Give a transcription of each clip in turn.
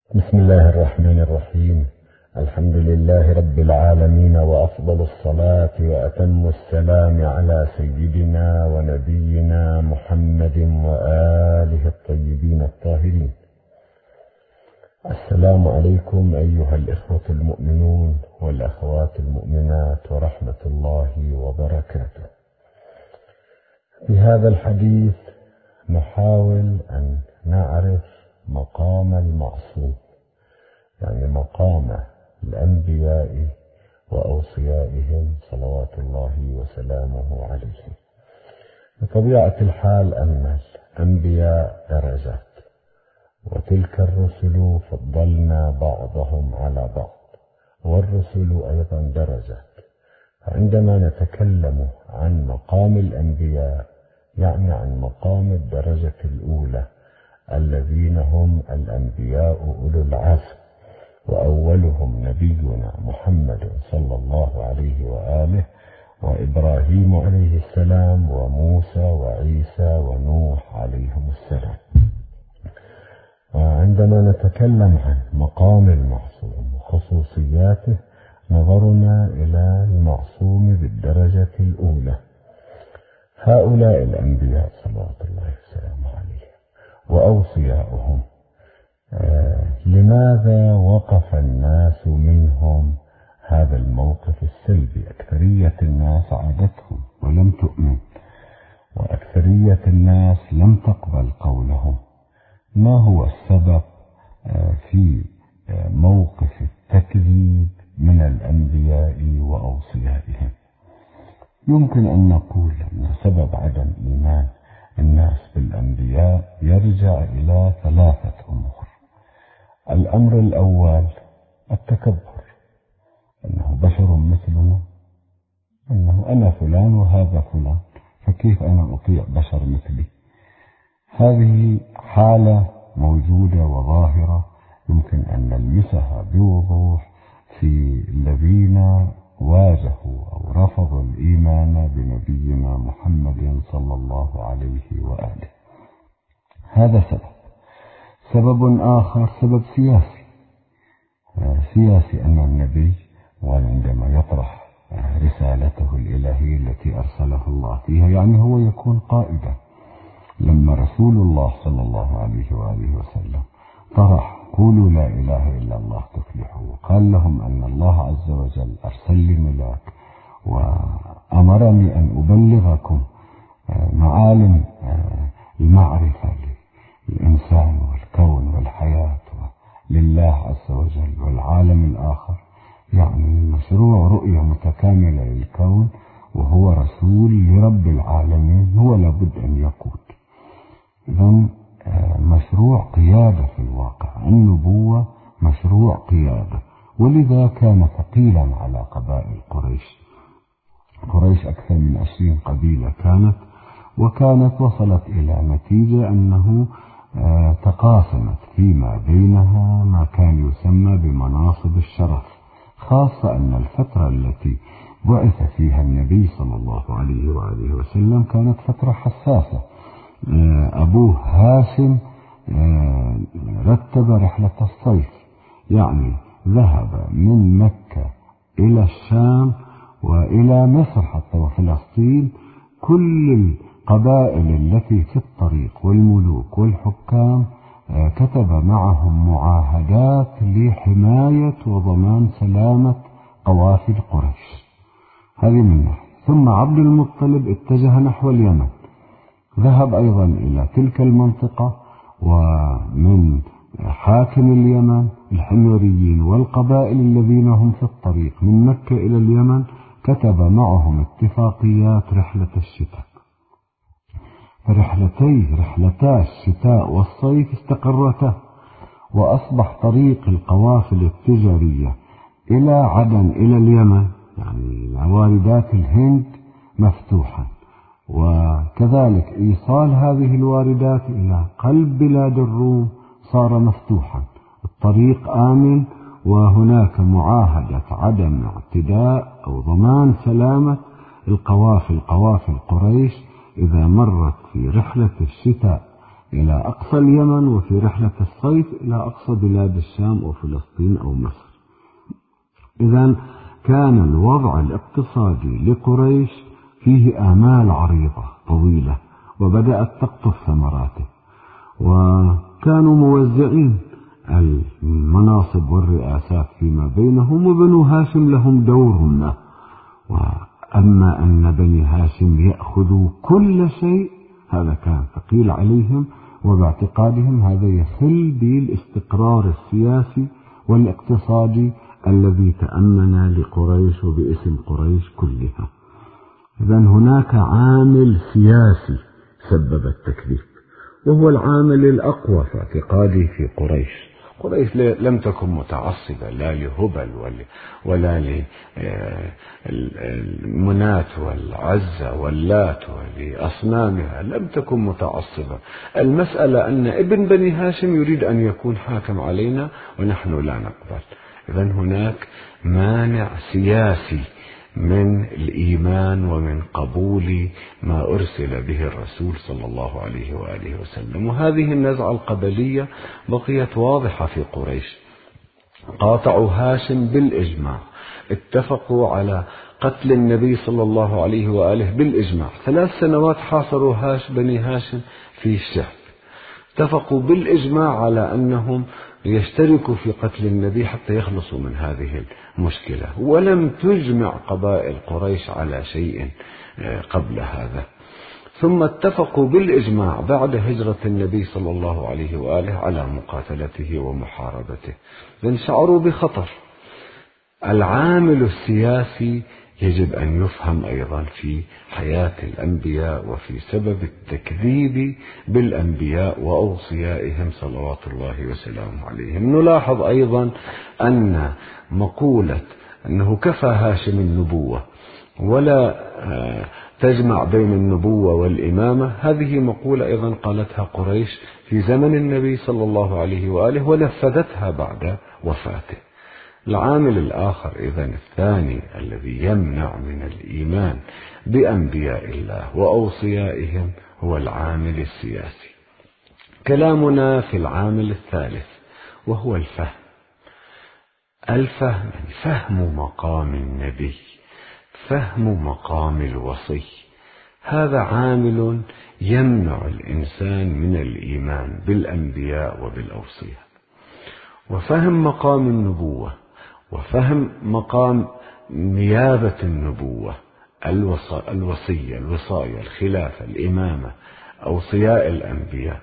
بسم الله الرحمن الرحيم. الحمد لله رب العالمين، وأفضل الصلاة وأتم السلام على سيدنا ونبينا محمد وآله الطيبين الطاهرين. السلام عليكم أيها الإخوة المؤمنون والأخوات المؤمنات ورحمة الله وبركاته. في هذا الحديث نحاول أن نعرف مقام المعصوم، يعني مقام الأنبياء وأوصيائهم صلوات الله وسلامه عليهم. بطبيعة الحال أن الأنبياء درجات، وتلك الرسل فضلنا بعضهم على بعض، والرسل أيضا درجات. فعندما نتكلم عن مقام الأنبياء يعني عن مقام الدرجة الأولى، الذين هم الأنبياء أولو العزم، وأولهم نبينا محمد صلى الله عليه وآله، وإبراهيم عليه السلام، وموسى وعيسى ونوح عليهم السلام. وعندما نتكلم عن مقام المعصوم وخصوصياته نظرنا إلى المعصوم بالدرجة الأولى. هؤلاء الأنبياء صلوات الله وسلامه عليهم وأوصياؤهم، لماذا وقف الناس منهم هذا الموقف السلبي؟ أكثرية الناس عادتهم ولم تؤمن، وأكثرية الناس لم تقبل قولهم. ما هو السبب في موقف التكذيب من الأنبياء وأوصيائهم؟ يمكن أن نقول أن سبب عدم إيمان الناس بالأنبياء يرجع إلى ثلاثة أمور. الأمر الأول التكبر، أنه بشر مثلنا، أنه أنا فلان وهذا فلان، فكيف أنا أطيع بشر مثلي؟ هذه حالة موجودة وظاهرة يمكن أن نلمسها بوضوح في الذين واجهوا أو رفضوا الإيمان بنبينا محمد صلى الله عليه وآله. هذا سبب آخر سبب سياسي، أن النبي وعندما يطرح رسالته الإلهية التي أرسله الله فيها يعني هو يكون قائدا. لما رسول الله صلى الله عليه وآله وسلم طرح قولوا لا إله إلا الله تفلحوا، وقال لهم أن الله عز وجل أرسل لي ملاك وأمرني أن أبلغكم معالم المعرفة للإنسان والكون والحياة لله عز وجل والعالم الآخر، يعني مشروع رؤية متكاملة للكون، وهو رسول لرب العالمين، هو لابد أن يقود. إذن مشروع قيادة في الواقع، النبوة مشروع قيادة، ولذا كان ثقيلا على قبائل قريش أكثر من 20 قبيلة وكانت وصلت إلى نتيجة أنه تقاسمت فيما بينها ما كان يسمى بمناصب الشرف، خاصة أن الفترة التي بعث فيها النبي صلى الله عليه وآله وسلم كانت فترة حساسة. أبوه هاشم رتب رحلة الصيف، يعني ذهب من مكة إلى الشام وإلى مصر حتى وفلسطين، كل القبائل التي في الطريق والملوك والحكام كتب معهم معاهدات لحماية وضمان سلامة قوافل قريش. هذه من ناحية. ثم عبد المطلب اتجه نحو اليمن، ذهب أيضا إلى تلك المنطقة، ومن حاكم اليمن الحميريين والقبائل الذين هم في الطريق من مكة إلى اليمن كتب معهم اتفاقيات رحلة الشتاء. رحلتا الشتاء والصيف استقرتا، وأصبح طريق القوافل التجارية إلى عدن إلى اليمن، يعني واردات الهند، مفتوحا، وكذلك إيصال هذه الواردات إلى قلب بلاد الروم صار مفتوحا. الطريق آمن، وهناك معاهدة عدم اعتداء أو ضمان سلامة قوافل قريش إذا مرت في رحلة الشتاء إلى أقصى اليمن، وفي رحلة الصيف إلى أقصى بلاد الشام أو فلسطين أو مصر. إذن كان الوضع الاقتصادي لقريش فيه آمال عريضة طويلة، وبدأت تقطف ثمراته، وكانوا موزعين المناصب والرئاسات فيما بينهم، وبنو هاشم لهم دور ما. وأما أن بني هاشم يأخذوا كل شيء هذا كان ثقيل عليهم، وباعتقادهم هذا يخل بالاستقرار السياسي والاقتصادي الذي تأمن لقريش وباسم قريش كلها. إذن هناك عامل سياسي سبب التكذيب، وهو العامل الأقوى في اعتقادي في قريش. قريش لم تكن متعصبة لا لهبل ولا للمنات والعزة واللات ولأصنامها، لم تكن متعصبة. المسألة أن ابن بني هاشم يريد أن يكون حاكم علينا ونحن لا نقبل. إذن هناك مانع سياسي من الإيمان ومن قبول ما أرسل به الرسول صلى الله عليه وآله وسلم. وهذه النزعة القبلية بقيت واضحة في قريش. قاطعوا هاشم بالإجماع، اتفقوا على قتل النبي صلى الله عليه وآله بالإجماع. 3 سنوات حاصروا بني هاشم في الشعب، اتفقوا بالإجماع على أنهم يشتركوا في قتل النبي حتى يخلصوا من هذه المشكلة، ولم تجمع قبائل قريش على شيء قبل هذا. ثم اتفقوا بالإجماع بعد هجرة النبي صلى الله عليه وآله على مقاتلته ومحاربته، لأن شعروا بخطر. العامل السياسي يجب أن يفهم أيضا في حياة الأنبياء وفي سبب التكذيب بالأنبياء وأوصيائهم صلوات الله وسلامه عليهم. نلاحظ أيضا أن مقولة أنه كفى هاشم النبوة ولا تجمع بين النبوة والإمامة، هذه مقولة أيضا قالتها قريش في زمن النبي صلى الله عليه وآله ونفذتها بعد وفاته. العامل الآخر إذن الثاني الذي يمنع من الإيمان بأنبياء الله وأوصيائهم هو العامل السياسي. كلامنا في العامل الثالث وهو الفهم. الفهم يعني فهم مقام النبي، فهم مقام الوصي. هذا عامل يمنع الإنسان من الإيمان بالأنبياء وبالأوصياء. وفهم مقام النبوة وفهم مقام نيابة النبوة، الوصية، الوصاية، الخلافة، الإمامة، أوصياء الأنبياء.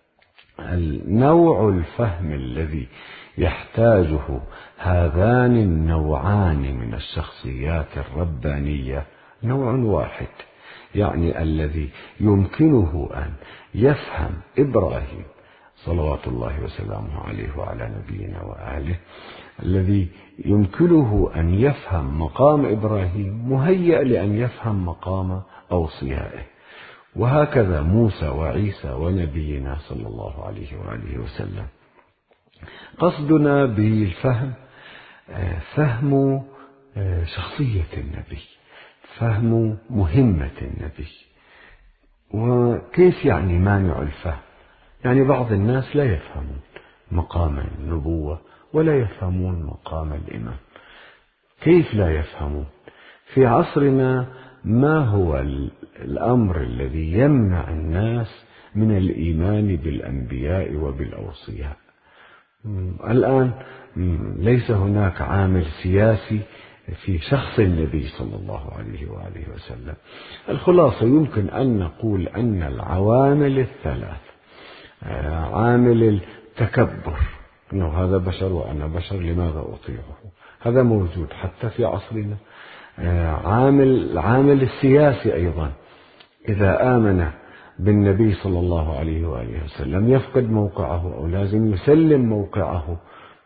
النوع الفهم الذي يحتاجه هذان النوعان من الشخصيات الربانية نوع واحد، يعني الذي يمكنه أن يفهم إبراهيم صلوات الله وسلامه عليه وعلى نبينا وآله، الذي يمكنه أن يفهم مقام إبراهيم مهيأ لأن يفهم مقام أوصيائه. وهكذا موسى وعيسى ونبينا صلى الله عليه وآله وسلم. قصدنا بالفهم فهم شخصية النبي، فهم مهمة النبي. وكيف يعني مانع الفهم؟ يعني بعض الناس لا يفهمون مقام النبوة ولا يفهمون مقام الإمام. كيف لا يفهمون؟ في عصرنا ما هو الأمر الذي يمنع الناس من الإيمان بالأنبياء وبالأوصياء؟ الآن ليس هناك عامل سياسي في شخص النبي صلى الله عليه وآله وسلم. الخلاصة يمكن أن نقول أن العوامل الثلاث، عامل التكبر، أنه هذا بشر وأنا بشر لماذا أطيعه، هذا موجود حتى في عصرنا. العامل السياسي أيضا، إذا آمن بالنبي صلى الله عليه وآله وسلم يفقد موقعه أو لازم يسلم موقعه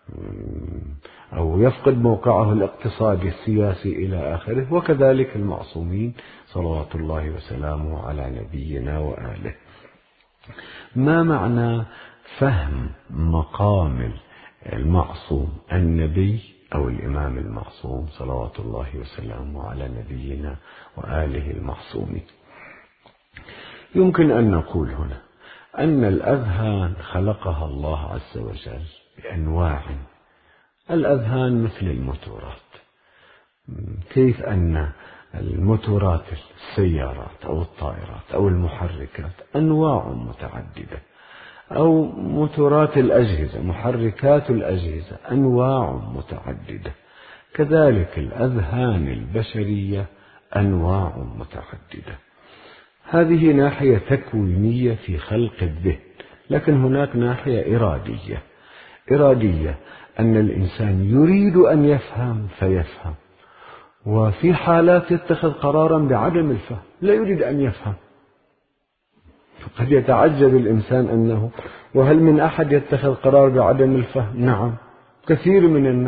أو يفقد موقعه الاقتصادي السياسي إلى آخره. وكذلك المعصومين صلوات الله وسلامه على نبينا وآله. ما معنى فهم مقام المعصوم النبي أو الإمام المعصوم صلوات الله وسلامه على نبينا وآله المعصومين؟ يمكن أن نقول هنا أن الأذهان خلقها الله عز وجل بأنواع. الأذهان مثل الموتورات. كيف أن الموتورات السيارات أو الطائرات أو المحركات أنواع متعددة، أو موتورات الأجهزة محركات الأجهزة أنواع متعددة، كذلك الأذهان البشرية أنواع متعددة. هذه ناحية تكوينية في خلق الذهن، لكن هناك ناحية إرادية أن الإنسان يريد أن يفهم فيفهم، وفي حالات يتخذ قرارا بعدم الفهم، لا يريد أن يفهم. قد يتعجب الإنسان أنه وهل من أحد يتخذ قرار بعدم الفهم؟ نعم، كثير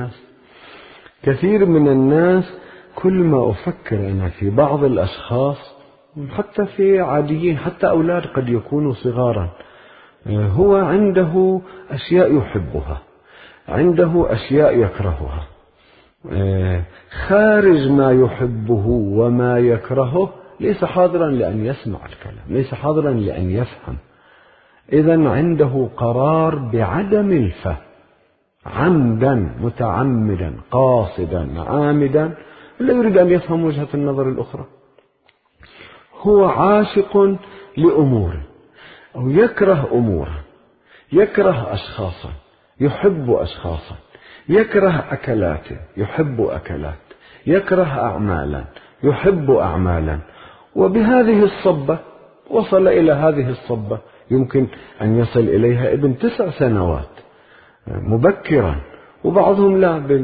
من الناس. كل ما أفكر أنا في بعض الأشخاص، حتى في عاديين، حتى أولاد قد يكونوا صغارا، هو عنده أشياء يحبها، عنده أشياء يكرهها، خارج ما يحبه وما يكرهه ليس حاضرا لأن يسمع الكلام، ليس حاضرا لأن يفهم. إذن عنده قرار بعدم الفهم، عمدا متعمدا قاصدا عامدا، لا يريد أن يفهم وجهة النظر الأخرى. هو عاشق لأمور أو يكره أمورا، يكره أشخاصا يحب أشخاصا، يكره أكلات يحب أكلات، يكره أعمالا يحب أعمالا، وبهذه الصبة وصل إلى هذه الصبة. يمكن أن يصل إليها ابن 9 سنوات مبكرا، وبعضهم لا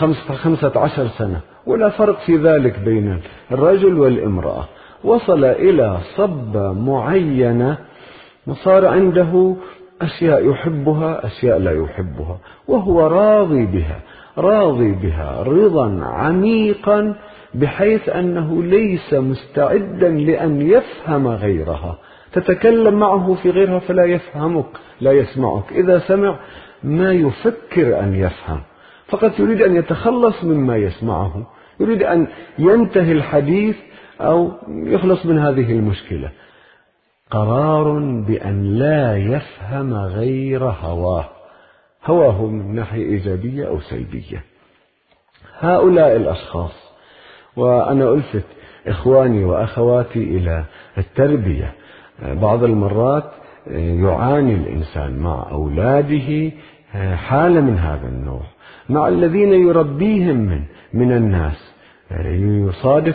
15 سنة، ولا فرق في ذلك بين الرجل والامرأة. وصل إلى صبة معينة وصار عنده أشياء يحبها أشياء لا يحبها، وهو راضي بها رضا عميقا، بحيث أنه ليس مستعدا لأن يفهم غيرها. تتكلم معه في غيرها فلا يفهمك، لا يسمعك. إذا سمع ما يفكر أن يفهم، فقط يريد أن يتخلص مما يسمعه، يريد أن ينتهي الحديث أو يخلص من هذه المشكلة. قرار بأن لا يفهم غير هواه من ناحية إيجابية أو سلبية. هؤلاء الأشخاص، وأنا ألفت إخواني وأخواتي إلى التربية. بعض المرات يعاني الإنسان مع أولاده حالة من هذا النوع، مع الذين يربيهم من الناس يصادف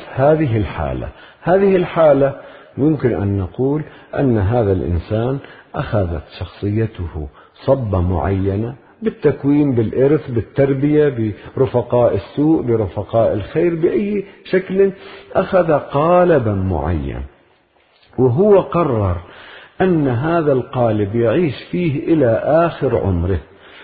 هذه الحالة يمكن أن نقول أن هذا الإنسان أخذت شخصيته صبة معينة بالتكوين، بالإرث، بالتربية، برفقاء السوء، برفقاء الخير، بأي شكل أخذ قالبا معين، وهو قرر أن هذا القالب يعيش فيه إلى آخر عمره،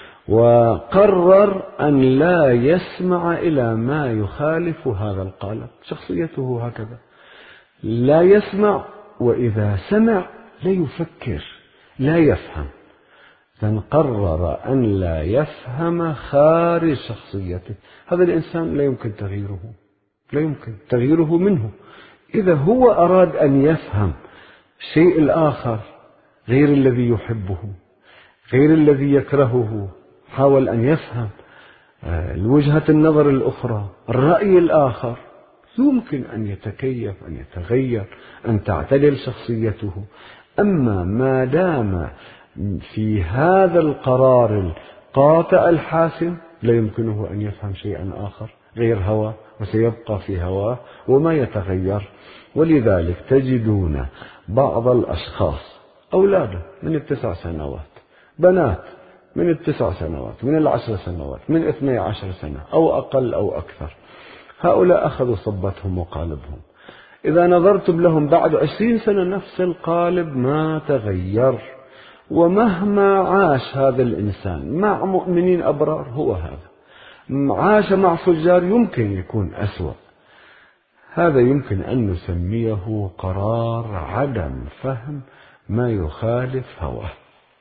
وقرر أن لا يسمع إلى ما يخالف هذا القالب. شخصيته هكذا، لا يسمع، وإذا سمع لا يفكر، لا يفهم. قرر أن لا يفهم خارج شخصيته. هذا الإنسان لا يمكن تغييره منه. إذا هو أراد أن يفهم الشيء الآخر غير الذي يحبه، غير الذي يكرهه، حاول أن يفهم وجهة النظر الأخرى، الرأي الآخر، يمكن أن يتكيف، أن يتغير، أن تعتدل شخصيته. أما ما دام في هذا القرار القاطع الحاسم، لا يمكنه أن يفهم شيئا آخر غير هواه، وسيبقى في هواه وما يتغير. ولذلك تجدون بعض الأشخاص أولاده من 9 سنوات، بنات من 9 سنوات، من 10 سنوات، من 12 سنة أو أقل أو أكثر، هؤلاء أخذوا صبتهم وقالبهم. إذا نظرتم لهم بعد 20 سنة نفس القالب ما تغير. ومهما عاش هذا الإنسان مع مؤمنين أبرار هو هذا، عاش مع فجار يمكن يكون أسوأ. هذا يمكن أن نسميه قرار عدم فهم ما يخالف هواه.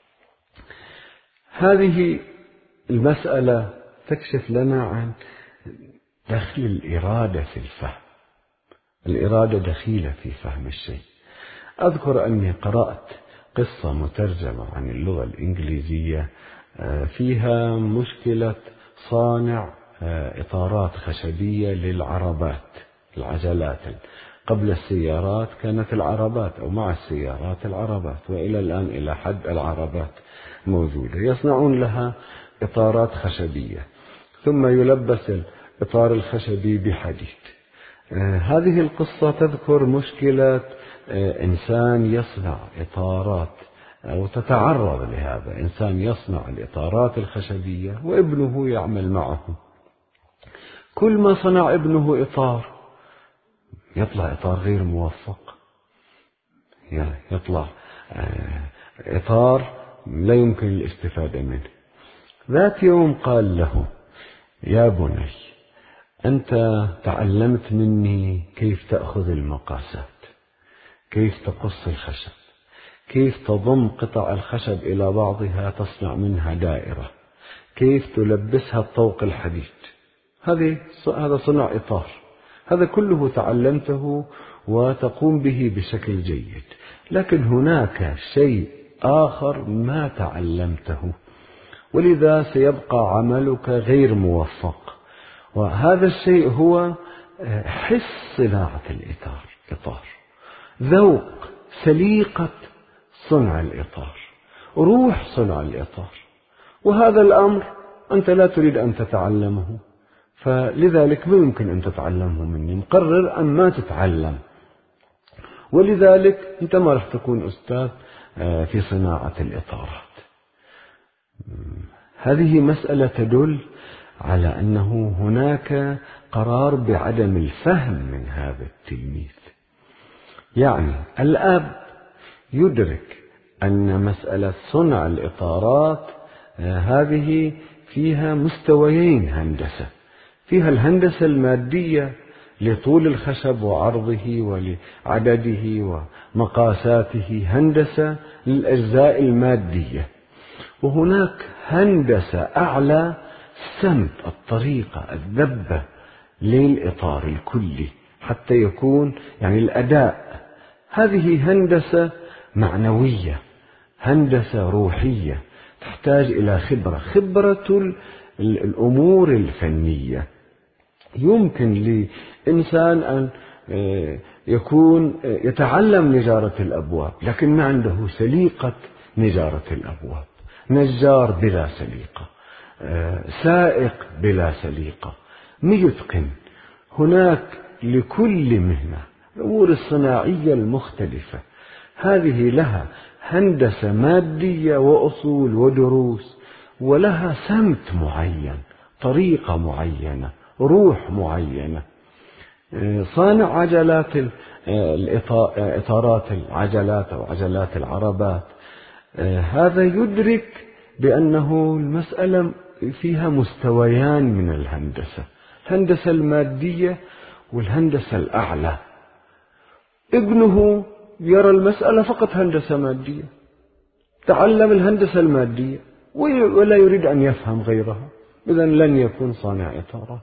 هذه المسألة تكشف لنا عن دخل الإرادة في الفهم. الإرادة دخيلة في فهم الشيء. أذكر أني قرأت قصة مترجمة عن اللغة الإنجليزية فيها مشكلة صانع إطارات خشبية للعربات، العجلات. قبل السيارات كانت العربات، أو مع السيارات العربات، وإلى الآن إلى حد العربات موجودة. يصنعون لها إطارات خشبية، ثم يلبس الإطار الخشبي بحديد. هذه القصة تذكر مشكلة إنسان يصنع إطارات، أو تتعرض لهذا إنسان يصنع الإطارات الخشبية وابنه يعمل معه. كل ما صنع ابنه إطار يطلع إطار غير موفق، يطلع إطار لا يمكن الاستفادة منه. ذات يوم قال له: يا بني، أنت تعلمت مني كيف تأخذ المقاسات، كيف تقص الخشب، كيف تضم قطع الخشب إلى بعضها تصنع منها دائرة، كيف تلبسها بطوق الحديد. هذا صنع إطار، هذا كله تعلمته وتقوم به بشكل جيد. لكن هناك شيء آخر ما تعلمته، ولذا سيبقى عملك غير موفق. وهذا الشيء هو حس صناعة الإطار، ذوق، سليقة صنع الإطار، روح صنع الإطار. وهذا الأمر أنت لا تريد أن تتعلمه، فلذلك ما يمكن أن تتعلمه مني. مقرر أن ما تتعلم، ولذلك أنت ما رح تكون أستاذ في صناعة الإطارات. هذه مسألة تدل على أنه هناك قرار بعدم الفهم من هذا التلميذ. يعني الأب يدرك أن مسألة صنع الإطارات هذه فيها مستويين هندسة، فيها الهندسة المادية لطول الخشب وعرضه ولعدده ومقاساته، هندسة للأجزاء المادية. وهناك هندسة أعلى، سمت الطريقة، الذبة للإطار الكلي حتى يكون الأداء. هذه هندسة معنوية، هندسة روحية، تحتاج إلى خبرة الأمور الفنية. يمكن لإنسان أن يتعلم نجارة الأبواب لكن ما عنده سليقة نجارة الأبواب، نجار بلا سليقة، سائق بلا سليقة، ما يتقن. هناك لكل مهنة الأمور الصناعية المختلفة، هذه لها هندسة مادية وأصول ودروس، ولها سمت معين، طريقة معينة، روح معينة. صانع عجلات إطارات العجلات أو عجلات العربات، هذا يدرك بأنه المسألة فيها مستويان من الهندسة، الهندسة المادية والهندسة الأعلى. ابنه يرى المسألة فقط هندسة مادية، تعلم الهندسة المادية ولا يريد أن يفهم غيرها، إذن لن يكون صانع إطارات.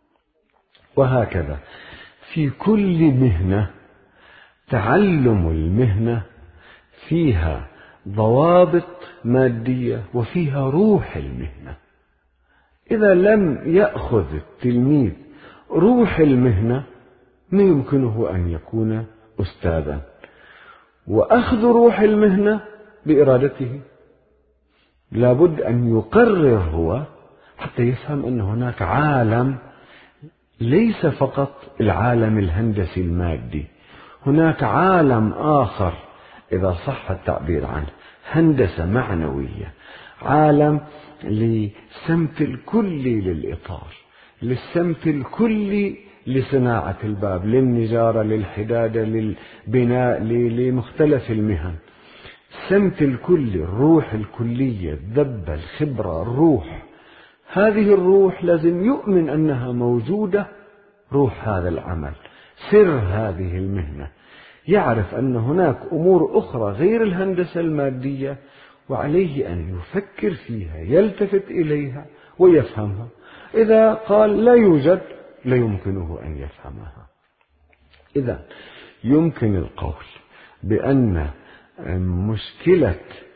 وهكذا في كل مهنة، تعلم المهنة فيها ضوابط مادية وفيها روح المهنة. إذا لم يأخذ التلميذ روح المهنة ما يمكنه أن يكون أستاذا. وأخذ روح المهنة بإرادته، لابد أن يقرر هو حتى يفهم أن هناك عالم ليس فقط العالم الهندسي المادي، هناك عالم آخر إذا صح التعبير عنه، هندسة معنوية، عالم للسمت الكلي للإطار، للسمت الكلي لصناعة الباب، للنجارة، للحدادة، للبناء، لمختلف المهن. السمت الكلي، الروح الكلية، الذبة، الخبرة، الروح. هذه الروح لازم يؤمن أنها موجودة، روح هذا العمل، سر هذه المهنة. يعرف أن هناك أمور أخرى غير الهندسة المادية، وعليه أن يفكر فيها، يلتفت إليها ويفهمها. إذا قال لا يوجد، لا يمكنه أن يفهمها. إذا يمكن القول بأن مشكلة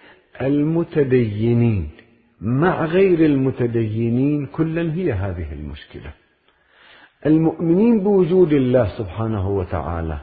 المتدينين مع غير المتدينين كلا هي هذه المشكلة. المؤمنين بوجود الله سبحانه وتعالى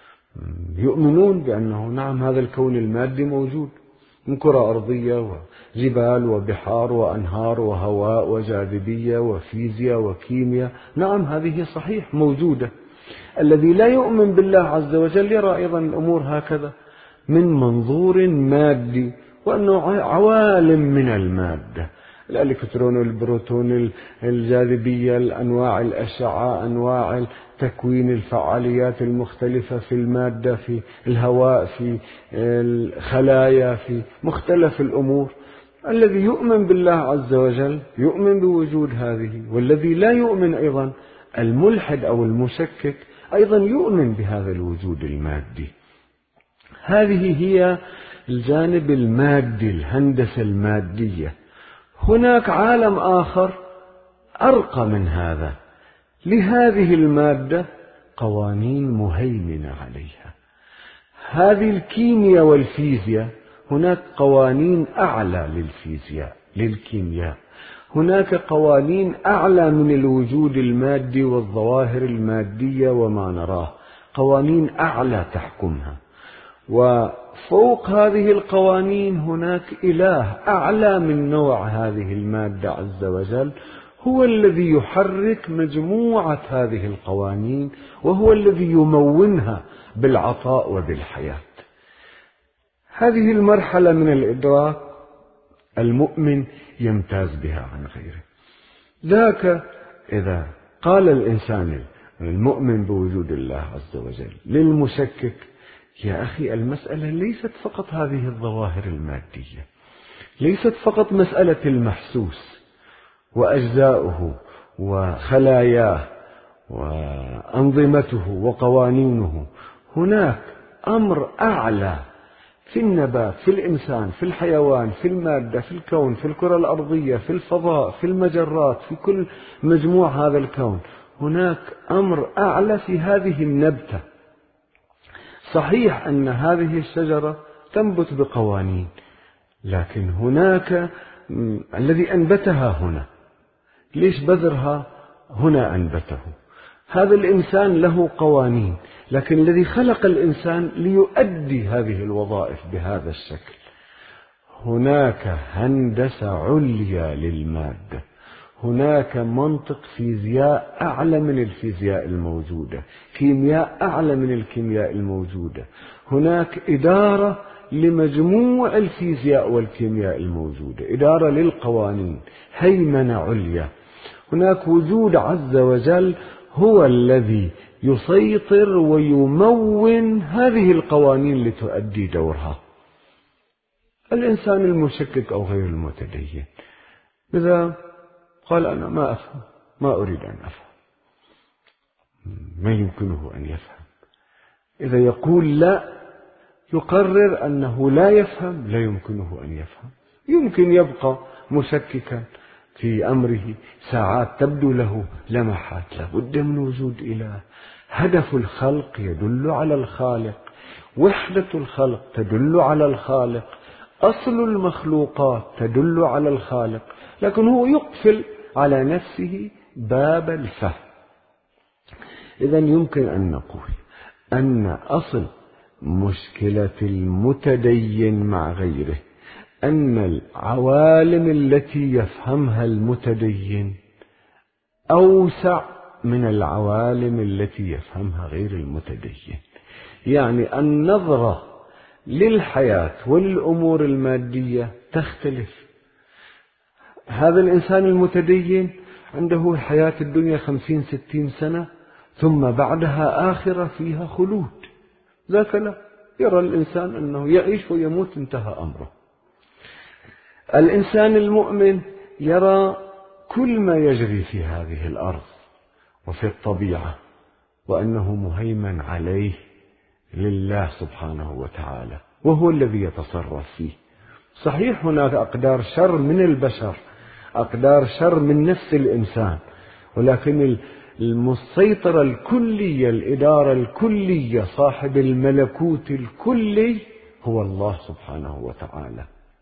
يؤمنون بأنه نعم هذا الكون المادي موجود، من كرة أرضية وجبال وبحار وأنهار وهواء وجاذبية وفيزياء وكيمياء، نعم هذه صحيح موجودة. الذي لا يؤمن بالله عز وجل يرى أيضا الأمور هكذا من منظور مادي، وأنه عوالم من المادة، الإلكترون، البروتون، الجاذبية، الأنواع الأشعة، أنواع تكوين الفعاليات المختلفة في المادة، في الهواء، في الخلايا، في مختلف الأمور. الذي يؤمن بالله عز وجل يؤمن بوجود هذه، والذي لا يؤمن أيضا الملحد أو المشكك أيضا يؤمن بهذا الوجود المادي. هذه هي الجانب المادي، الهندسة المادية. هناك عالم آخر أرقى من هذا، لهذه المادة قوانين مهيمنة عليها. هذه الكيمياء والفيزياء هناك قوانين أعلى للفيزياء للكيمياء، هناك قوانين أعلى من الوجود المادي والظواهر المادية وما نراه، قوانين أعلى تحكمها. وفوق هذه القوانين هناك إله أعلى من نوع هذه المادة عز وجل، هو الذي يحرك مجموعة هذه القوانين، وهو الذي يمونها بالعطاء وبالحياة. هذه المرحلة من الإدراك المؤمن يمتاز بها عن غيره. ذاك إذا قال الإنسان المؤمن بوجود الله عز وجل للمشكك: يا أخي المسألة ليست فقط هذه الظواهر المادية، ليست فقط مسألة المحسوس وأجزاؤه وخلاياه وأنظمته وقوانينه، هناك أمر أعلى في النبات، في الإنسان، في الحيوان، في المادة، في الكون، في الكرة الأرضية، في الفضاء، في المجرات، في كل مجموع هذا الكون. هناك أمر أعلى في هذه النبتة. صحيح أن هذه الشجرة تنبت بقوانين، لكن هناك الذي أنبتها هنا، ليش بذرها هنا أنبته. هذا الإنسان له قوانين، لكن الذي خلق الإنسان ليؤدي هذه الوظائف بهذا الشكل. هناك هندسة عليا للمادة، هناك منطق فيزياء أعلى من الفيزياء الموجودة، كيمياء أعلى من الكيمياء الموجودة، هناك إدارة لمجموع الفيزياء والكيمياء الموجودة، إدارة للقوانين، هيمنة عليا. هناك وجود عز وجل هو الذي يسيطر ويمون هذه القوانين لتؤدي دورها. الإنسان المشكك أو غير المتدين إذا قال أنا ما أفهم، ما أريد أن أفهم، ما يمكنه أن يفهم. إذا يقول لا، يقرر أنه لا يفهم، لا يمكنه أن يفهم. يمكن يبقى مشككا في أمره ساعات، تبدو له لمحات لابد من وجود إله. هدف الخلق يدل على الخالق، وحدة الخلق تدل على الخالق، أصل المخلوقات تدل على الخالق، لكن هو يقفل على نفسه باب الفهم. إذن يمكن أن نقول أن أصل مشكلة المتدين مع غيره أن العوالم التي يفهمها المتدين أوسع من العوالم التي يفهمها غير المتدين. يعني النظرة للحياة وللأمور المادية تختلف. هذا الإنسان المتدين عنده حياة الدنيا 50-60 سنة، ثم بعدها آخرة فيها خلود. ذاك لا، يرى الإنسان أنه يعيش ويموت، انتهى أمره. الإنسان المؤمن يرى كل ما يجري في هذه الأرض وفي الطبيعة، وأنه مهيمن عليه لله سبحانه وتعالى، وهو الذي يتصرف فيه. صحيح هناك أقدار شر من البشر، أقدار شر من نفس الإنسان، ولكن المسيطرة الكلية، الإدارة الكلية، صاحب الملكوت الكلي هو الله سبحانه وتعالى.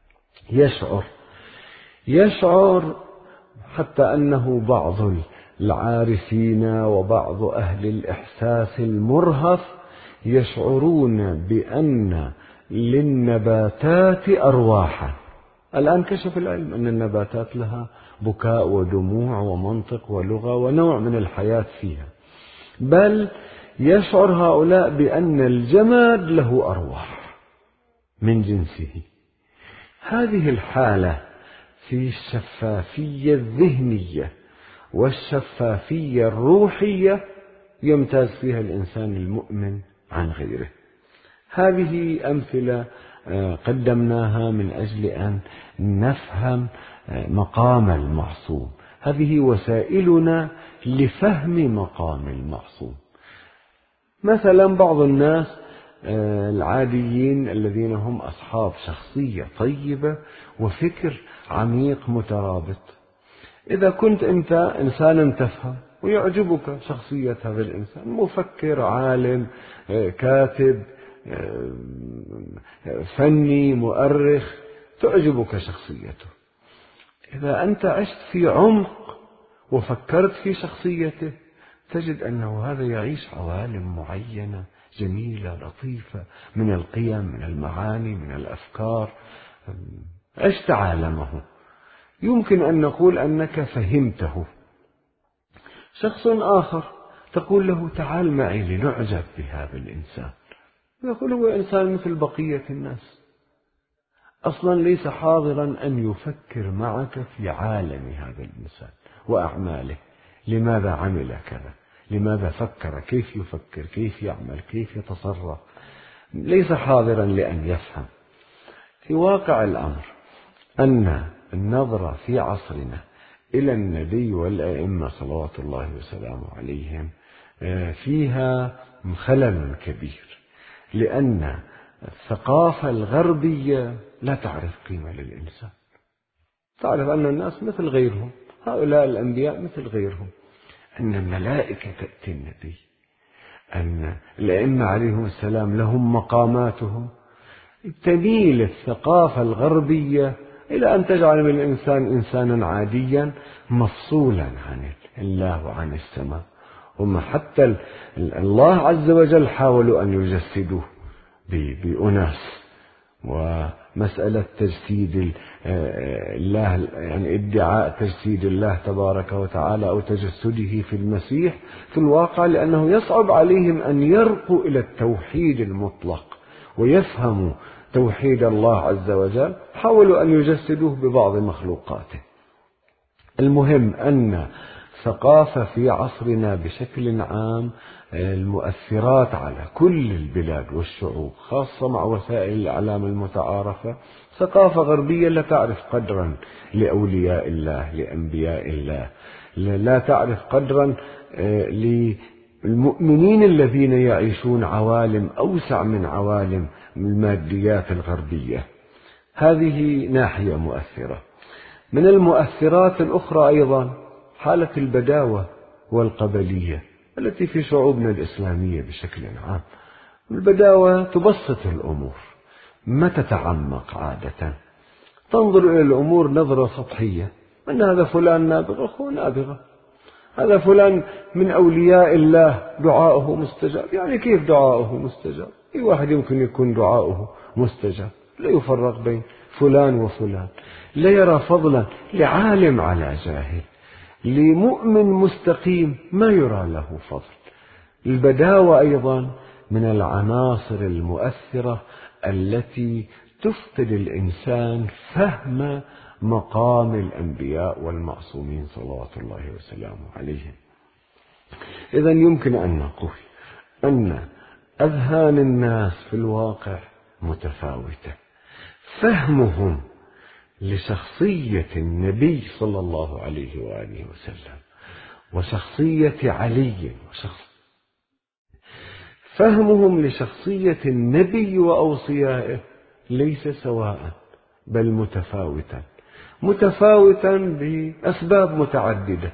يشعر حتى أنه بعض العارفين وبعض أهل الإحساس المرهف يشعرون بأن للنباتات أرواحا. الآن كشف العلم أن النباتات لها بكاء ودموع ومنطق ولغة ونوع من الحياة فيها، بل يشعر هؤلاء بأن الجماد له أرواح من جنسه. هذه الحالة في الشفافية الذهنية والشفافية الروحية يمتاز فيها الإنسان المؤمن عن غيره. هذه أمثلة قدمناها من أجل أن نفهم مقام المعصوم. هذه وسائلنا لفهم مقام المعصوم. مثلا بعض الناس العاديين الذين هم أصحاب شخصية طيبة وفكر عميق مترابط، إذا كنت أنت إنسانا تفهم ويعجبك شخصية هذا الإنسان، مفكر عالم كاتب فني مؤرخ، تعجبك شخصيته، إذا أنت عشت في عمق وفكرت في شخصيته تجد أنه هذا يعيش عوالم معينة جميلة لطيفة من القيم، من المعاني، من الأفكار، عشت عالمه. يمكن أن نقول أنك فهمته. شخص آخر تقول له تعال معي لنعجب بهذا الإنسان، يقول هو إنسان مثل بقية الناس، أصلا ليس حاضرا أن يفكر معك في عالم هذا الإنسان وأعماله، لماذا عمل كذا، لماذا فكر، كيف يفكر، كيف يعمل، كيف يتصرف، ليس حاضرا لأن يفهم. في واقع الأمر أن النظرة في عصرنا إلى النبي والأئمة صلوات الله وسلامه عليهم فيها خلل كبير، لأن الثقافة الغربية لا تعرف قيمة للإنسان، تعرف أن الناس مثل غيرهم، هؤلاء الأنبياء مثل غيرهم، أن الملائكة تأتي النبي، أن الأئمة عليهم السلام لهم مقاماتهم. تميل الثقافة الغربية إلى أن تجعل من الإنسان إنسانا عاديا مفصولا عن الله وعن السماء. هم حتى الله عز وجل حاولوا أن يجسدوه بأناس، ومسألة تجسيد الله، يعني ادعاء تجسيد الله تبارك وتعالى أو تجسده في المسيح في الواقع لأنه يصعب عليهم أن يرقوا إلى التوحيد المطلق ويفهموا توحيد الله عز وجل، حاولوا أن يجسدوه ببعض مخلوقاته. المهم أن ثقافة في عصرنا بشكل عام المؤثرات على كل البلاد والشعوب، خاصة مع وسائل الإعلام المتعارفة، ثقافة غربية لا تعرف قدرا لأولياء الله، لأنبياء الله، لا تعرف قدرا للمؤمنين الذين يعيشون عوالم أوسع من عوالم الماديات الغربية. هذه ناحية مؤثرة. من المؤثرات الأخرى أيضا حالة البداوة والقبلية التي في شعوبنا الإسلامية بشكل عام. البداوة تبسط الأمور، ما تتعمق عادة، تنظر إلى الأمور نظرة سطحية، أن هذا فلان نابغة أخوه نابغة، هذا فلان من أولياء الله دعاؤه مستجاب. يعني كيف دعاؤه مستجاب؟ أي واحد يمكن يكون دعاؤه مستجاب، لا يفرق بين فلان وفلان، لا يرى فضلا لعالم على جاهل، لمؤمن مستقيم ما يرى له فضل. البداوة أيضا من العناصر المؤثرة التي تفقد الإنسان فهم مقام الأنبياء والمعصومين صلوات الله وسلامه عليهم. إذن يمكن أن نقول أن أذهان الناس في الواقع متفاوتة، فهمهم لشخصية النبي صلى الله عليه وآله وسلم وشخصية علي فهمهم لشخصية النبي وأوصيائه ليس سواء، بل متفاوتا بأسباب متعددة،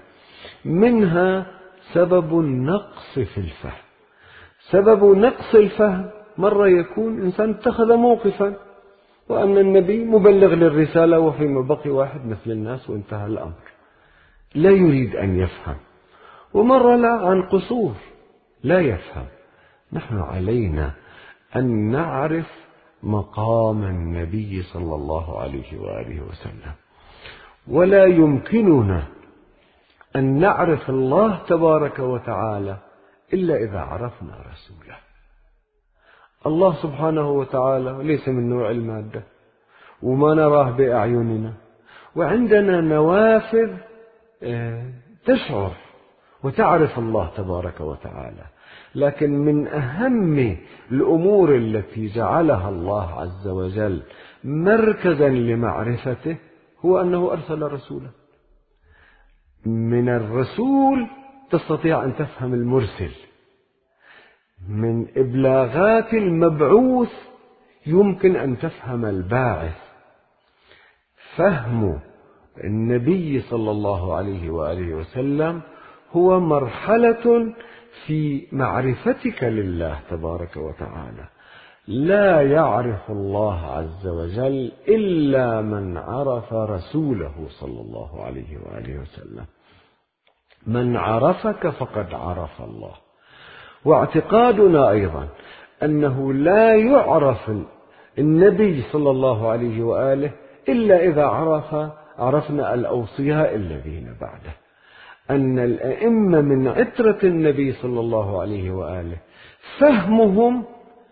منها سبب النقص في الفهم. سبب نقص الفهم مرة يكون إنسان اتخذ موقفا وأن النبي مبلغ للرسالة وفيما بقي واحد مثل الناس وانتهى الأمر، لا يريد أن يفهم. ومرة لا، عن قصور لا يفهم. نحن علينا أن نعرف مقام النبي صلى الله عليه وآله وسلم، ولا يمكننا أن نعرف الله تبارك وتعالى إلا إذا عرفنا رسوله. الله سبحانه وتعالى ليس من نوع المادة وما نراه بأعيننا، وعندنا نوافذ تشعر وتعرف الله تبارك وتعالى. لكن من أهم الأمور التي جعلها الله عز وجل مركزا لمعرفته هو أنه أرسل رسولا. من الرسول تستطيع أن تفهم المرسل، من إبلاغات المبعوث يمكن أن تفهم الباعث. فهم النبي صلى الله عليه وآله وسلم هو مرحلة في معرفتك لله تبارك وتعالى. لا يعرف الله عز وجل إلا من عرف رسوله صلى الله عليه وآله وسلم. من عرفك فقد عرف الله. واعتقادنا أيضا أنه لا يعرف النبي صلى الله عليه وآله إلا إذا عرفنا الأوصياء الذين بعده، أن الأئمة من عترة النبي صلى الله عليه وآله فهمهم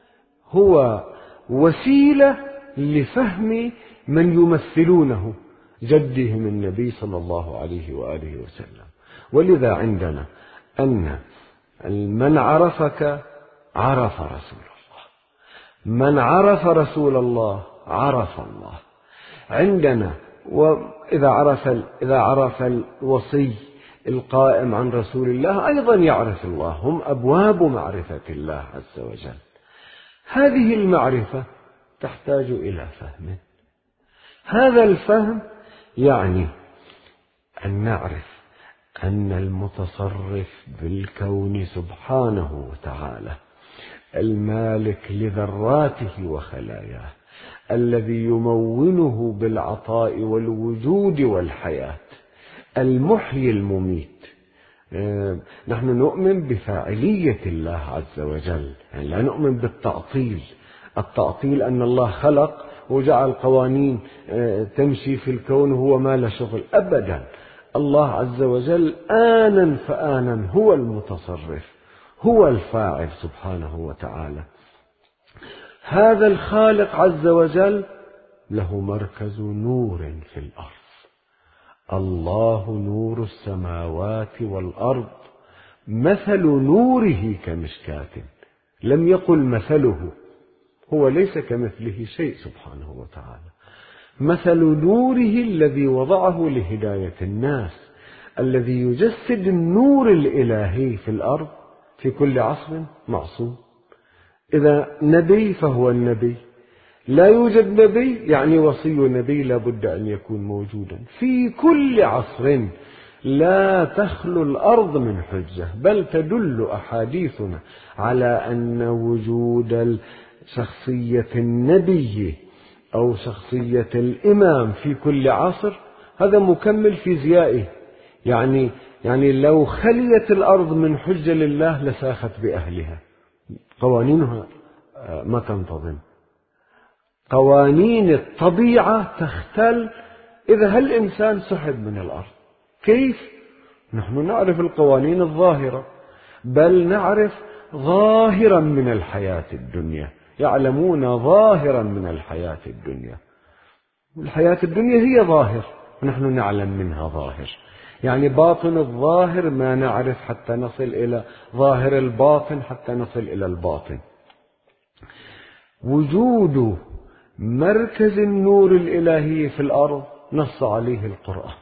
هو وسيلة لفهم من يمثلونه، جدهم النبي صلى الله عليه وآله وسلم. ولذا عندنا أن من عرفك عرف رسول الله، من عرف رسول الله عرف الله. عندنا إذا عرف الوصي القائم عن رسول الله أيضا يعرف الله. هم أبواب معرفة الله عز وجل. هذه المعرفة تحتاج إلى فهم. هذا الفهم يعني أن نعرف أن المتصرف بالكون سبحانه وتعالى، المالك لذراته وخلاياه، الذي يمونه بالعطاء والوجود والحياة، المحيي المميت. نحن نؤمن بفاعلية الله عز وجل، يعني لا نؤمن بالتعطيل. التعطيل أن الله خلق وجعل قوانين تمشي في الكون وهو ما له شغل، أبدا. الله عز وجل آنا فآنا هو المتصرف، هو الفاعل سبحانه وتعالى. هذا الخالق عز وجل له مركز نور في الأرض. الله نور السماوات والأرض، مثل نوره كمشكاة. لم يقل مثله، هو ليس كمثله شيء سبحانه وتعالى. مثل نوره الذي وضعه لهداية الناس، الذي يجسد النور الإلهي في الأرض في كل عصر معصوم. إذا نبي فهو النبي، لا يوجد نبي يعني وصي نبي لا بد أن يكون موجودا في كل عصر. لا تخلو الأرض من حجة، بل تدل أحاديثنا على أن وجود شخصية النبي أو شخصية الإمام في كل عصر هذا مكمل في زيائه. يعني لو خليت الأرض من حجة لله لساخت بأهلها، قوانينها ما تنتظم. قوانين الطبيعة تختل إذا الإنسان سحب من الأرض. كيف؟ نحن نعرف القوانين الظاهرة، بل نعرف ظاهرا من الحياة الدنيا. يعلمون ظاهرا من الحياة الدنيا. الحياة الدنيا هي ظاهر، ونحن نعلم منها ظاهر. يعني باطن الظاهر ما نعرف حتى نصل إلى ظاهر الباطن، حتى نصل إلى الباطن. وجود مركز النور الإلهي في الأرض نص عليه القرآن.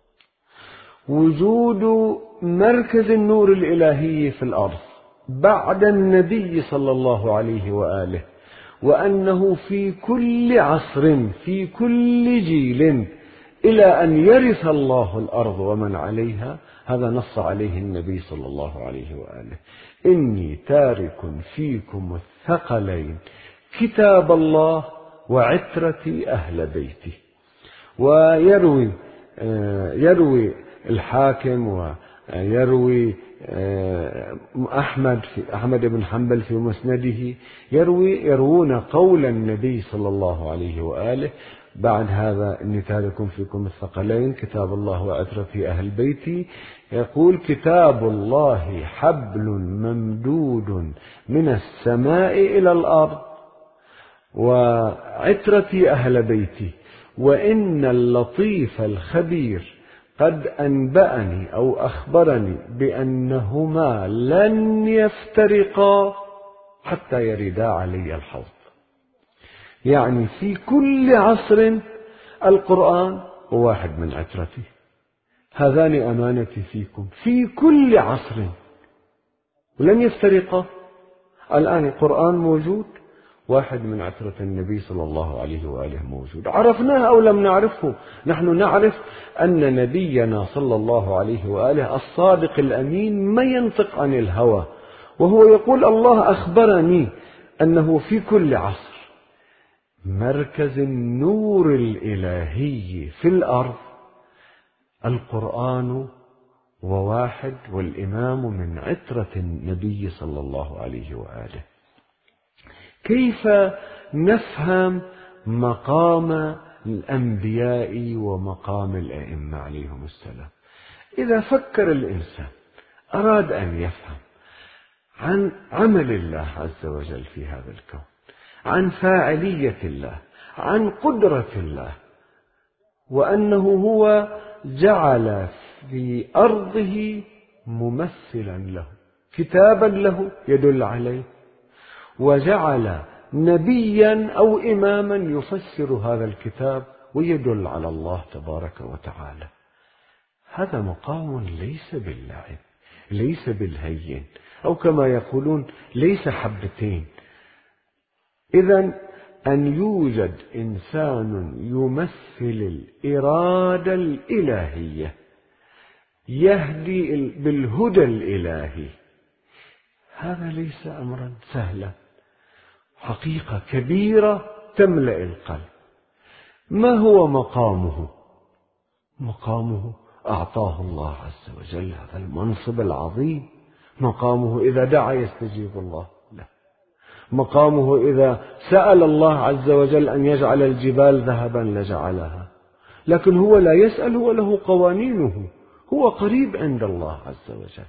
وجود مركز النور الإلهي في الأرض بعد النبي صلى الله عليه وآله، وأنه في كل عصر في كل جيل إلى أن يرث الله الأرض ومن عليها، هذا نص عليه النبي صلى الله عليه وآله: إني تارك فيكم الثقلين، كتاب الله وعترتي أهل بيتي. ويروي الحاكم ويروي أحمد بن حنبل في مسنده يروون قول النبي صلى الله عليه وآله بعد هذا: إني تارك فيكم الثقلين كتاب الله وعترتي أهل بيتي. يقول: كتاب الله حبل ممدود من السماء إلى الأرض، وعترتي أهل بيتي، وإن اللطيف الخبير قد أنبأني أو أخبرني بأنهما لن يفترقا حتى يردا علي الحوض. يعني في كل عصر القرآن واحد من عترتي، هذان أمانتي فيكم في كل عصر، ولن يفترقا. الآن القرآن موجود، واحد من عترة النبي صلى الله عليه وآله موجود، عرفناه أو لم نعرفه. نحن نعرف أن نبينا صلى الله عليه وآله الصادق الأمين ما ينطق عن الهوى، وهو يقول: الله أخبرني أنه في كل عصر مركز النور الإلهي في الأرض القرآن، وواحد والإمام من عترة النبي صلى الله عليه وآله. كيف نفهم مقام الأنبياء ومقام الأئمة عليهم السلام؟ إذا فكر الإنسان أراد أن يفهم عن عمل الله عز وجل في هذا الكون، عن فاعلية الله، عن قدرة الله، وأنه هو جعل في أرضه ممثلا له، كتابا له يدل عليه، وجعل نبيا أو إماما يفسر هذا الكتاب ويدل على الله تبارك وتعالى. هذا مقام ليس باللعب، ليس بالهين، أو كما يقولون ليس حبتين. إذن أن يوجد إنسان يمثل الإرادة الإلهية يهدي بالهدى الإلهي، هذا ليس أمرا سهلا، حقيقة كبيرة تملأ القلب. ما هو مقامه؟ مقامه أعطاه الله عز وجل هذا المنصب العظيم. مقامه إذا دعا يستجيب الله له. مقامه إذا سأل الله عز وجل أن يجعل الجبال ذهبا لجعلها، لكن هو لا يسأل، وله قوانينه، هو قريب عند الله عز وجل.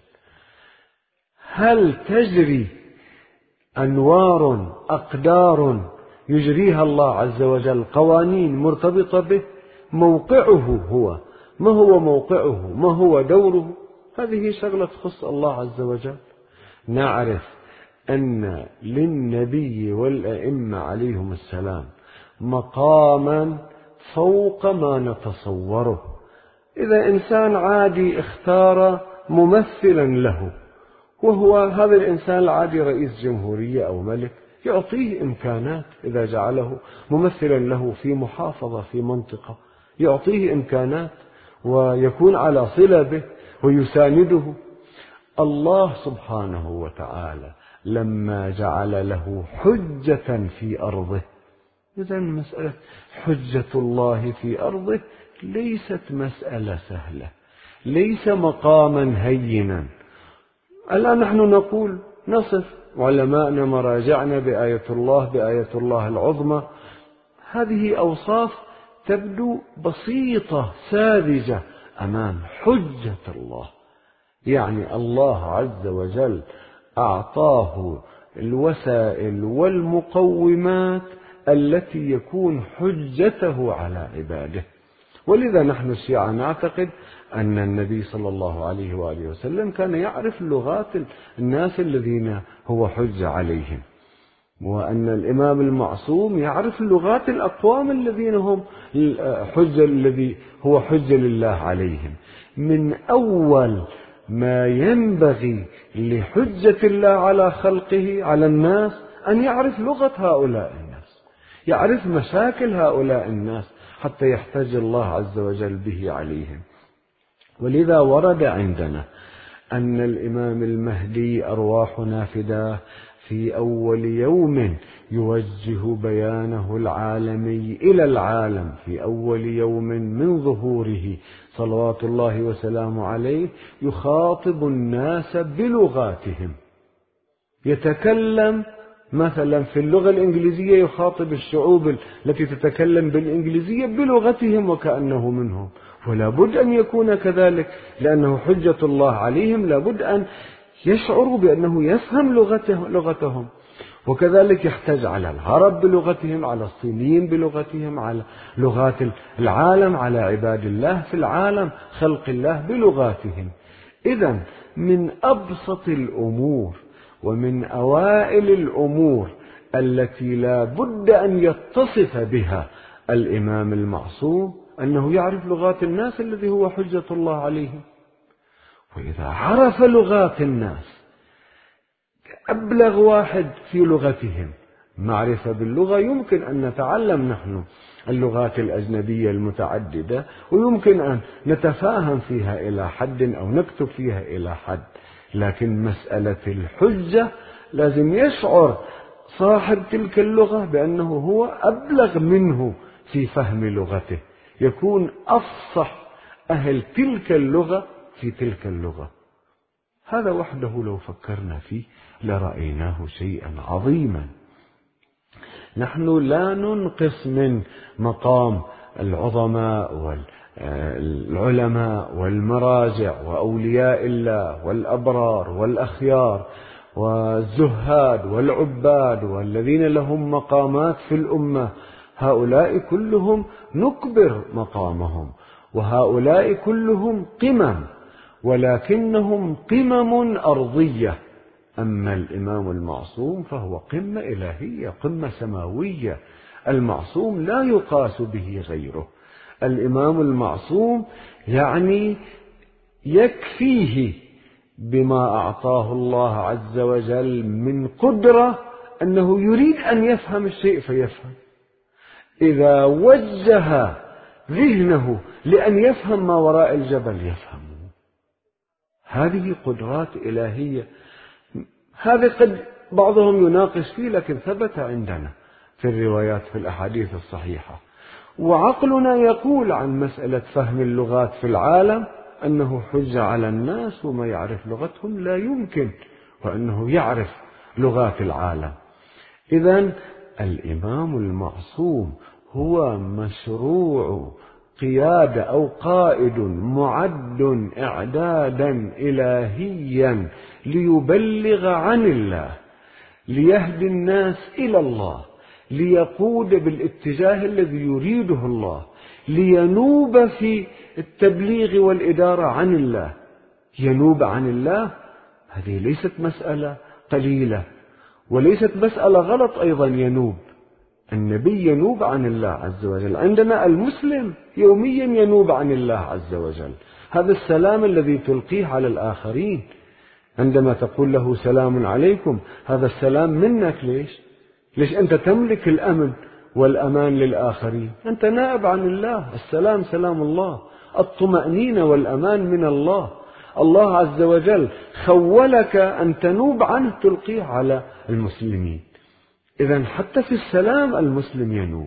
هل تجري أنوار أقدار يجريها الله عز وجل، قوانين مرتبطة به؟ موقعه هو، ما هو موقعه، ما هو دوره؟ هذه شغلة تخص الله عز وجل. نعرف أن للنبي والأئمة عليهم السلام مقاما فوق ما نتصوره. إذا إنسان عادي اختار ممثلا له، وهو هذا الإنسان العادي رئيس جمهورية أو ملك، يعطيه إمكانات. إذا جعله ممثلا له في محافظة في منطقة يعطيه إمكانات ويكون على صلة به ويسانده. الله سبحانه وتعالى لما جعل له حجة في أرضه، إذن مسألة حجة الله في أرضه ليست مسألة سهلة، ليس مقاما هينا. الآن نحن نقول نصف علماءنا مراجعنا بآية الله العظمى، هذه أوصاف تبدو بسيطة ساذجة أمام حجة الله. يعني الله عز وجل أعطاه الوسائل والمقومات التي يكون حجته على عباده. ولذا نحن الشيعة نعتقد أن النبي صلى الله عليه وآله وسلم كان يعرف لغات الناس الذين هو حجة عليهم، وأن الإمام المعصوم يعرف لغات الأقوام الذين هم حجة، الذي هو حجة لله عليهم. من أول ما ينبغي لحجة الله على خلقه على الناس أن يعرف لغة هؤلاء الناس، يعرف مشاكل هؤلاء الناس، حتى يحتج الله عز وجل به عليهم. ولذا ورد عندنا أن الإمام المهدي أرواحنا فداه في أول يوم يوجه بيانه العالمي إلى العالم، في أول يوم من ظهوره صلوات الله وسلامه عليه، يخاطب الناس بلغاتهم. يتكلم مثلا في اللغة الإنجليزية، يخاطب الشعوب التي تتكلم بالإنجليزية بلغتهم وكأنه منهم، ولا بد أن يكون كذلك، لأنه حجة الله عليهم، لا بد أن يشعروا بأنه يفهم لغتهم. وكذلك يحتج على العرب بلغتهم، على الصينيين بلغتهم، على لغات العالم، على عباد الله في العالم، خلق الله بلغاتهم. إذن من أبسط الأمور ومن أوائل الأمور التي لا بد أن يتصف بها الإمام المعصوم أنه يعرف لغات الناس الذي هو حجة الله عليهم. وإذا عرف لغات الناس، أبلغ واحد في لغتهم معرفة باللغة، يمكن أن نتعلم نحن اللغات الأجنبية المتعددة، ويمكن أن نتفاهم فيها إلى حد أو نكتب فيها إلى حد، لكن مسألة الحجة لازم يشعر صاحب تلك اللغة بأنه هو أبلغ منه في فهم لغته، يكون أفصح أهل تلك اللغة في تلك اللغة. هذا وحده لو فكرنا فيه لرأيناه شيئا عظيما. نحن لا ننقص من مقام العظماء والعلماء والمراجع وأولياء الله والأبرار والأخيار والزهاد والعباد والذين لهم مقامات في الأمة، هؤلاء كلهم نكبر مقامهم، وهؤلاء كلهم قمم، ولكنهم قمم أرضية. أما الإمام المعصوم فهو قمة إلهية، قمة سماوية. المعصوم لا يقاس به غيره. الإمام المعصوم يعني يكفيه بما أعطاه الله عز وجل من قدرة أنه يريد أن يفهم الشيء فيفهم. إذا وجه ذهنه لأن يفهم ما وراء الجبل يفهمه. هذه قدرات إلهية. هذا قد بعضهم يناقش فيه، لكن ثبت عندنا في الروايات في الأحاديث الصحيحة. وعقلنا يقول عن مسألة فهم اللغات في العالم أنه حجة على الناس، وما يعرف لغتهم لا يمكن، وأنه يعرف لغات العالم. إذن الإمام المعصوم هو مشروع قيادة أو قائد معد إعدادا إلهيا ليبلغ عن الله، ليهدي الناس إلى الله، ليقود بالاتجاه الذي يريده الله، لينوب في التبليغ والإدارة عن الله. ينوب عن الله، هذه ليست مسألة قليلة، وليست مسألة غلط أيضا. ينوب، النبي ينوب عن الله عز وجل. عندنا المسلم يوميا ينوب عن الله عز وجل. هذا السلام الذي تلقيه على الآخرين عندما تقول له سلام عليكم، هذا السلام منك. ليش أنت تملك الأمن والأمان للآخرين؟ أنت نائب عن الله. السلام سلام الله، الطمأنينة والأمان من الله. الله عز وجل خولك أن تنوب عنه تلقيه على المسلمين. إذن حتى في السلام المسلم ينوب.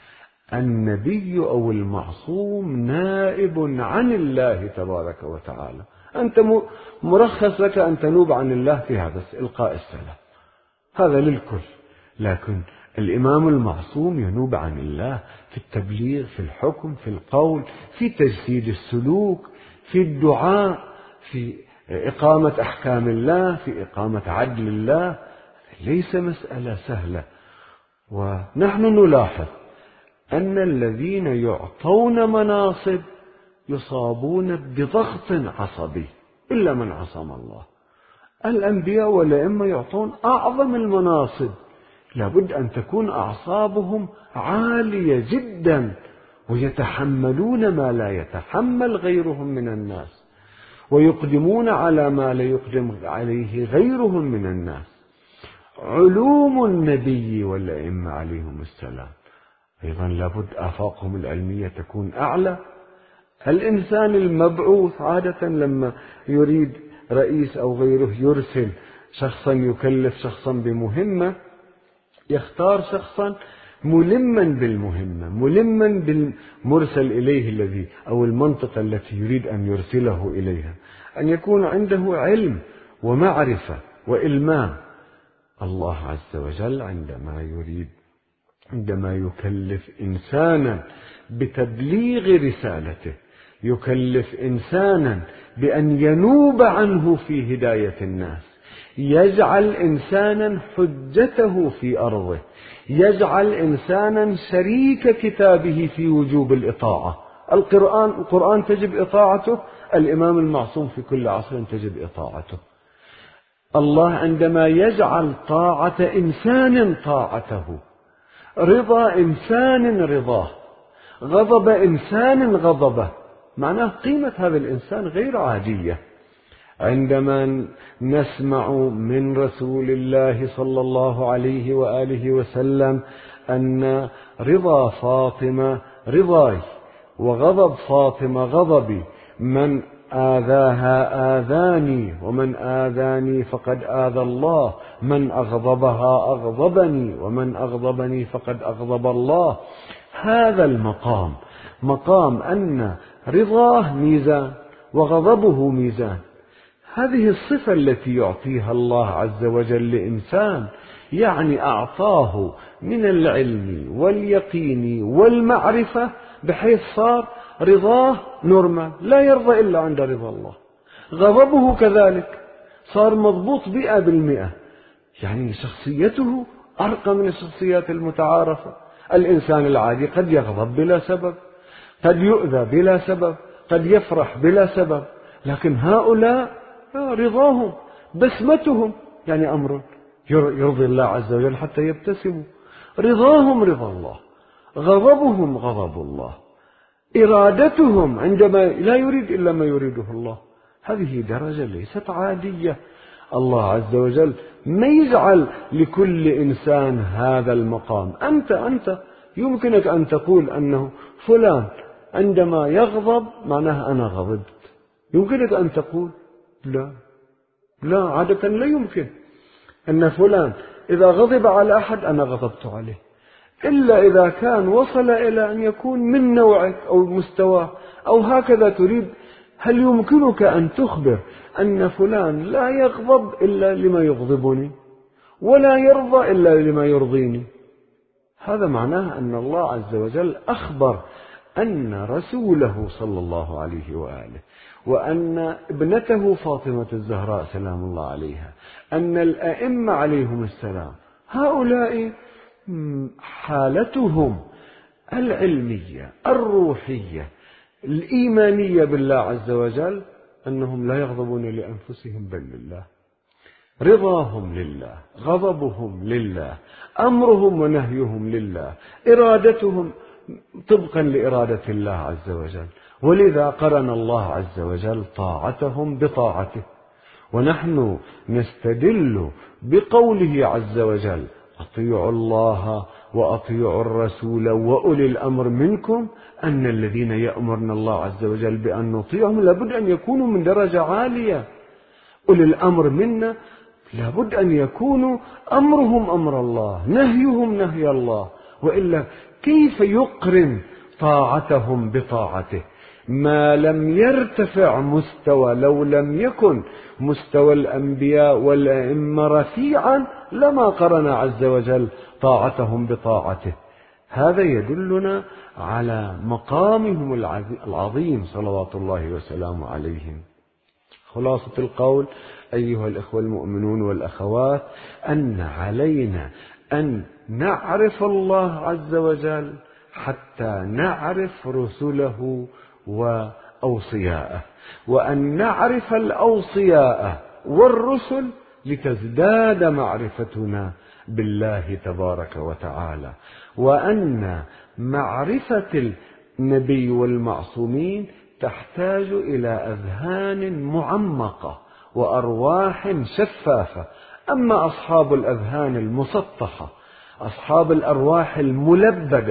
النبي أو المعصوم نائب عن الله تبارك وتعالى. أنت مرخص لك أن تنوب عن الله في هذا إلقاء السلام، هذا للكل. لكن الإمام المعصوم ينوب عن الله في التبليغ، في الحكم، في القول، في تجسيد السلوك، في الدعاء، في إقامة أحكام الله، في إقامة عدل الله. ليس مسألة سهلة. ونحن نلاحظ أن الذين يعطون مناصب يصابون بضغط عصبي إلا من عصم الله. الأنبياء والأئمة يعطون أعظم المناصب، لابد أن تكون أعصابهم عالية جدا، ويتحملون ما لا يتحمل غيرهم من الناس، ويقدمون على ما لا يقدم عليه غيرهم من الناس. علوم النبي والأئمة عليهم السلام أيضا لابد آفاقهم العلمية تكون أعلى. الإنسان المبعوث عادة لما يريد رئيس أو غيره يرسل شخصا يكلف شخصا بمهمة، يختار شخصا ملما بالمهمة، ملما بالمرسل إليه الذي أو المنطقة التي يريد أن يرسله إليها، أن يكون عنده علم ومعرفة وإلمام. الله عز وجل عندما يكلف إنسانا بتبليغ رسالته، يكلف إنسانا بأن ينوب عنه في هداية الناس، يجعل إنسانا حجته في أرضه، يجعل إنسانا شريك كتابه في وجوب الإطاعة. القرآن تجب إطاعته، الإمام المعصوم في كل عصر تجب إطاعته. الله عندما يجعل طاعة إنسان طاعته، رضا إنسان رضاه، غضب إنسان غضبه، معناه قيمة هذا الإنسان غير عادية. عندما نسمع من رسول الله صلى الله عليه وآله وسلم أن رضا فاطمة رضاي وغضب فاطمة غضبي، من آذاها آذاني ومن آذاني فقد آذى الله، من أغضبها أغضبني ومن أغضبني فقد أغضب الله. هذا المقام مقام أن رضاه ميزان وغضبه ميزان. هذه الصفة التي يعطيها الله عز وجل لإنسان، يعني أعطاه من العلم واليقين والمعرفة بحيث صار رضاه نورمال، لا يرضى إلا عند رضا الله. غضبه كذلك صار مضبوط 100%، يعني شخصيته أرقى من الشخصيات المتعارفة. الإنسان العادي قد يغضب بلا سبب، قد يؤذى بلا سبب، قد يفرح بلا سبب، لكن هؤلاء رضاهم بسمتهم يعني أمر يرضي الله عز وجل حتى يبتسموا. رضاهم رضا الله، غضبهم غضب الله، إرادتهم عندما لا يريد إلا ما يريده الله. هذه درجة ليست عادية. الله عز وجل ما يجعل لكل إنسان هذا المقام. أنت يمكنك أن تقول أنه فلان عندما يغضب معناه أنا غضبت، يمكنك أن تقول لا، عادة لا يمكن أن فلان إذا غضب على أحد أنا غضبت عليه، إلا إذا كان وصل إلى أن يكون من نوعك أو مستواه أو هكذا تريد. هل يمكنك أن تخبر أن فلان لا يغضب إلا لما يغضبني ولا يرضى إلا لما يرضيني؟ هذا معناه أن الله عز وجل أخبر أن رسوله صلى الله عليه وآله وأن ابنته فاطمة الزهراء سلام الله عليها، أن الأئمة عليهم السلام، هؤلاء حالتهم العلمية الروحية الإيمانية بالله عز وجل أنهم لا يغضبون لأنفسهم بل لله. رضاهم لله، غضبهم لله، أمرهم ونهيهم لله، إرادتهم طبقا لإرادة الله عز وجل. ولذا قرن الله عز وجل طاعتهم بطاعته. ونحن نستدل بقوله عز وجل أطيعوا الله وأطيعوا الرسول وأولي الأمر منكم، أن الذين يأمرن الله عز وجل بأن نطيعهم لابد أن يكونوا من درجة عالية. أولي الأمر منا لابد أن يكونوا أمرهم أمر الله، نهيهم نهي الله، وإلا كيف يقرن طاعتهم بطاعته؟ ما لم يرتفع مستوى، لو لم يكن مستوى الأنبياء والأئمة رفيعا لما قرن عز وجل طاعتهم بطاعته. هذا يدلنا على مقامهم العظيم صلوات الله وسلامه عليهم. خلاصة القول أيها الإخوة المؤمنون والأخوات، أن علينا أن نعرف الله عز وجل حتى نعرف رسله وأوصياءه، وأن نعرف الأوصياء والرسل لتزداد معرفتنا بالله تبارك وتعالى، وأن معرفة النبي والمعصومين تحتاج إلى أذهان معمقة وأرواح شفافة. أما أصحاب الأذهان المسطحة، أصحاب الأرواح الملبدة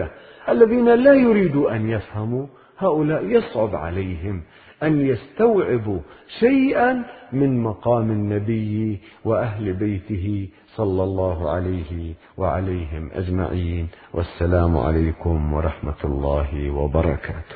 الذين لا يريدوا أن يفهموا، هؤلاء يصعب عليهم أن يستوعبوا شيئا من مقام النبي وأهل بيته صلى الله عليه وعليهم أجمعين. والسلام عليكم ورحمة الله وبركاته.